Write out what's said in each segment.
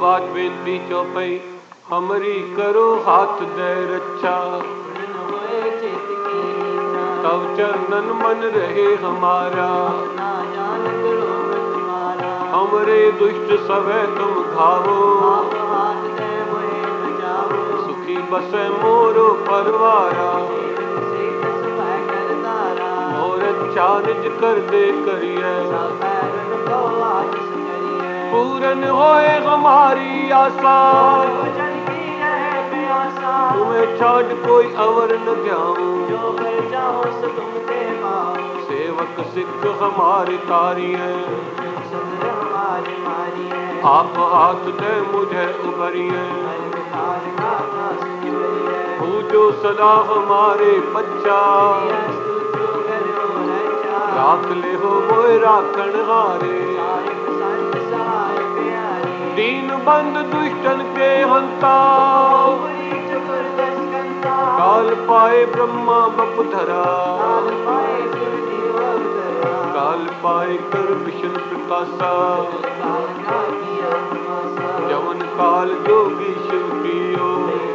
बात बेनती चौपाई हमरी करो हाथ दे रक्षा। तब चरणन मन रहे हमारा, हमरे दुष्ट सवै तुम घावो। सुखी बसे मोरो परवारा, और अच्छा निज कर दे करिए। पूरन होए हमारी आशा, तुम्हें छाड़ कोई अवर न ध्याऊं। सेवक सिख हमारी तारी है, आप हाथ दे मुझे उबरिए। पूजो सदा हमारे बच्चा, राख ले हो मोए राखण हारे। दीन बंद दुष्टन के हंता, काल पाए ब्रह्मा बपधरा। काल पाए कर विष्णु प्रकाशा, जवन काल जोगी शिव कियो।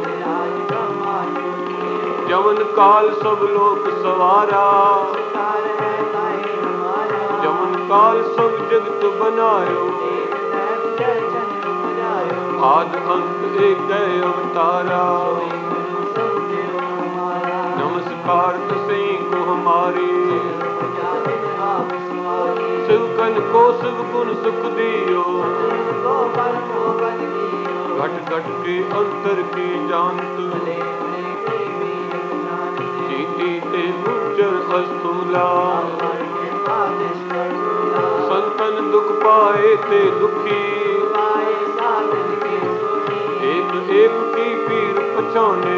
जवन काल सब लोक सवारा, जवन काल सब जगत बनायो। आद अंत एक अवतारा, नमस्कार तुसे को हमारी। शिवकन को शिव गुण सुख दियो, घट घट के अंतर की जानत। चीटी ते गुजर अस्तूला, संतन दुख पाए ते दुखी। एक एक की पीर पछाने,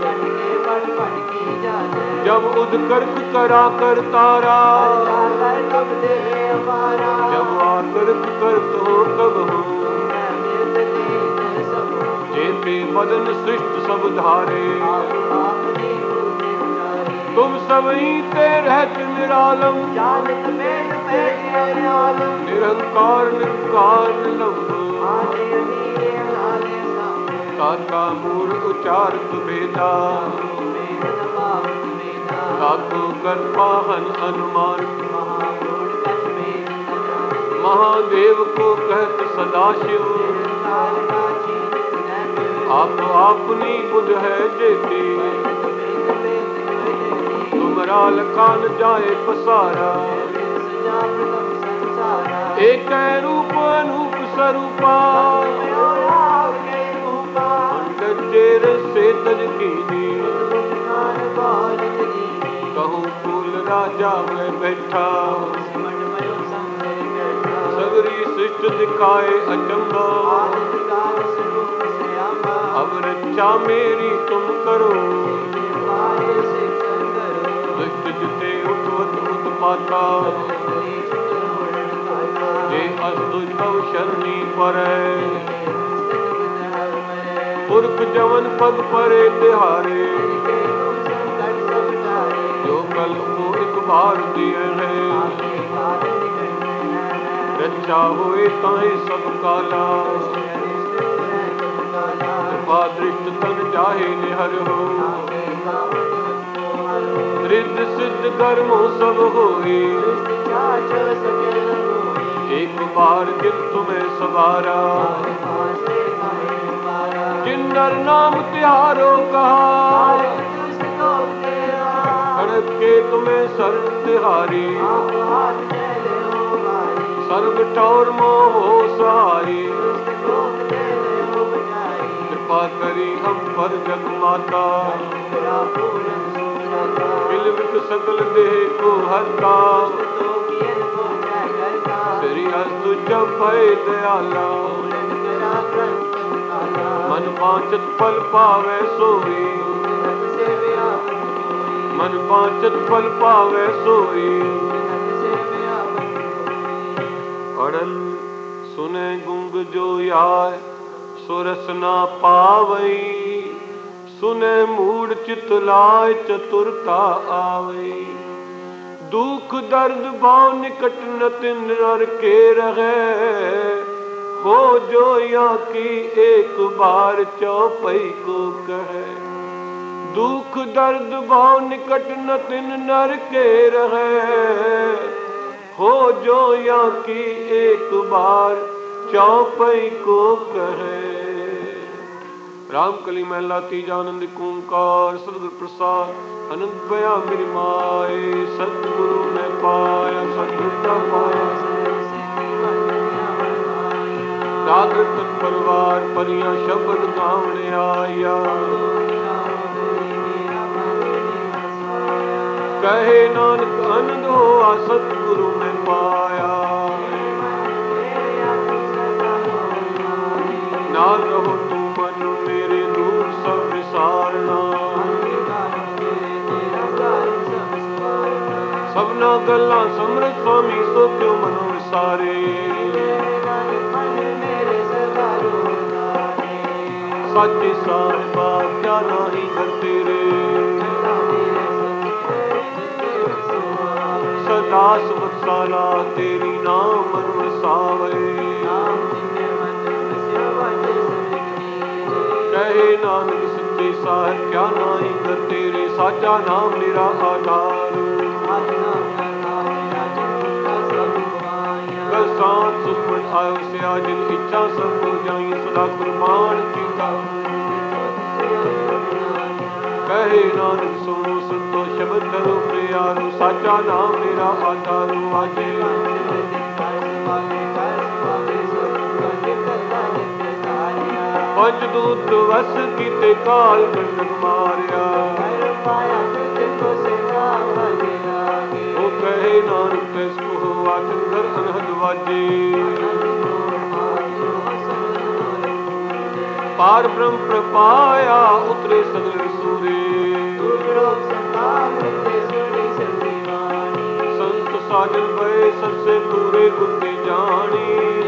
जब उदकर्क करा कर तारा। जब आकर्क कर तो कब हो, जेते बदन सृष्ट सब धारे। तुम सब ही ते रहत निरालम, निरंकार निरंकार निलंब। ताका मूल उचारत भेदा, ताको कर पाहन अनुमान। महादेव को कहत सदाशिव, आप आपनी बुध है जेती। तुमरा लखान जाए पसारा, एक रूप अनूप स्वरूपा। चेर से तज कीनी, कहूँ फूल राजा में बैठा। सगरी सृष्ट दिखाए अचंबा, अब रक्षा मेरी तुम करो। दुष्ट जिते उठवत उत्पाता, जे असुर तव शरणी परै। पुरख जवन पग परे तिहारे, जो कल को एक बार दिए है। रक्षा होए ताहि सब काला, कृपा दृष्ट तन जाहे निहर हो। रिद्ध सिद्ध कर्मों सब होए, एक बार जिन तुम्हें सवारा। जिन्नर नाम तिहारो कहा, खड़क के तुम्हें सर्व तिहारी। सर्व ठौर मोह सहारी, कृपा करी हम पर जग माता। मिलवित सकल देह को हरता, श्री अस्तु जब भय दयाला। मन वांछत फल पावे सोई, मन वांछत फल पावे सोई। अड़ल सुने गुंग जो याय, सुरस ना पावई। सुने मूड चित लाय, चतुरता आवई। दुख दर्द भाव निकट न तिन नर के रहे, हो जो यहाँ की एक बार चौपई को कहे। दुख दर्द भाव निकट न तिन नर के रहे। हो जो यहाँ की एक बार चौपई को कहे। रामकली महला तीजा। आनंद ओंकार सतगुर प्रसाद। अनंत भया मेरी माए सतगुरु ने पाया सतगुर पाया। सागर तन परिवार परियां शब्द गावने आया। कहे नानक आनंद होआ सतगुरु में पाया। नाल रहो तू मन मेरे दूर सब विसारना। सबना गल्लां समरथ स्वामी सो क्यों मनो विसारे। साचे साहिबा क्या नाही घर तेरे। सदास वत्साला तेरी नाम मन वसावे। कहे नानक सच्चे साहिब क्या नाही घर तेरे। साचा नाम मेरा आधार। कल सांत सुखमन आयो से आज इच्छा सब हो जाई। सदा कुर्बान की कहे नानक सुनो सुनो शब्द धरो प्यारो। साचा नाम मेरा आधारो। आजे पंच दूत वस कीते काल कंडक मारिया। वो कहे नानक तिसको हुआ चंदर अनहद वाजे। पार ब्रह्म प्रपाया उतरे सगल सूरे। संत साजन भय सबसे पूरे गुरते जानी।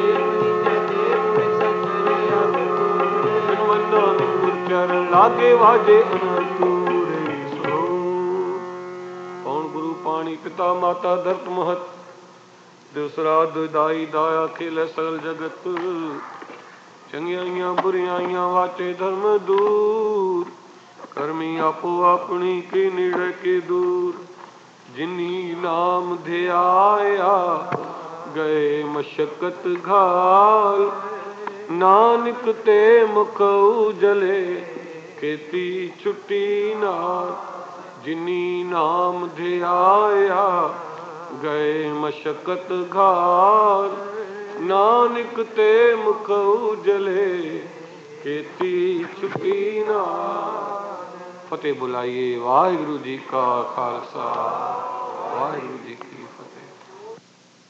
चरण लागे वाजे अनतूरे सो। कौन गुरु पाणी पिता माता धरत महत। दिवसरात दाई दाया खेल सगल जगत। चंगियाइयां बुरियाइयां वाटे धर्म दूर। कर्मी आपो अपनी के निड़ के दूर। जिनी नाम ध्याया गए मशक्कत घाल। नानक ते मुख उजले खेती छुट्टी नाल। जिनी नाम ध्याया गए मशक्कत घाल। नानक ते मुख उजले खेती छुट्टी नाल। फतेह बुलाइए। वाहिगुरु जी का खालसा वाहिगुरु जी की फतेह।